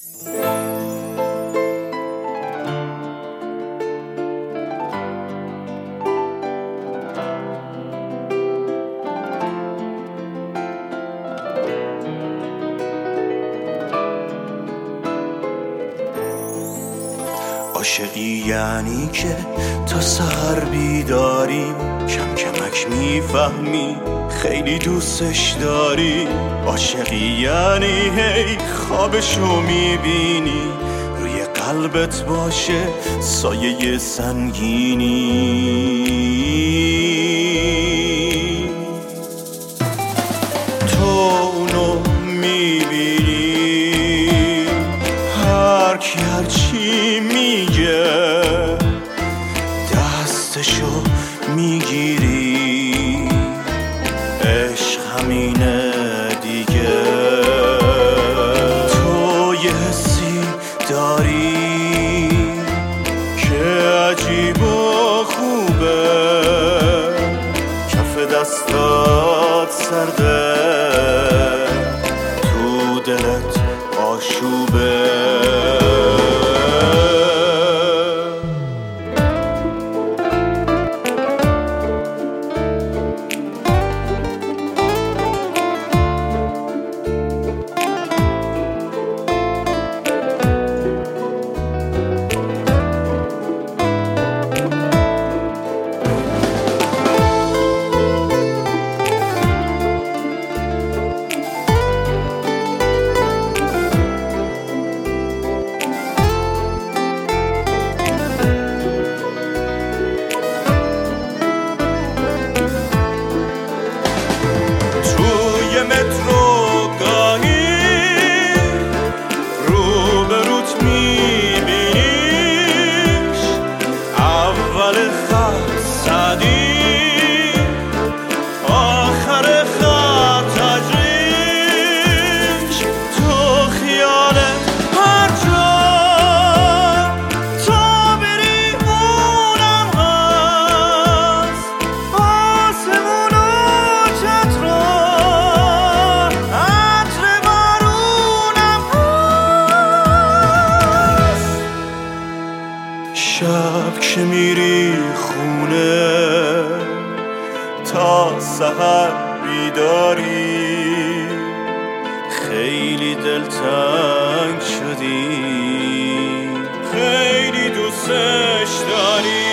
عاشقی یعنی که تا سحر بیداری، کم کمک میفهمی خیلی دوستش داری. عاشقی یعنی هی خوابشو میبینی، روی قلبت باشه سایه سنگینی. تو اونو میبینی، هر کی هرچی میگه دستشو میگیری. عشق همینه دیگه، تو یه حسی داری که عجیب و خوبه، کف دستات سرده تو دلت آشوبه. مترو گاهی روبروت میبینیش، اول خط سعدی، آخر خط تجریش. تو خیالت هر جا تا بری اونم هست، آسمون و چترا شب که میری خونه تا سحر بیداری، خیلی دلتنگ شدی، خیلی دوستش داری.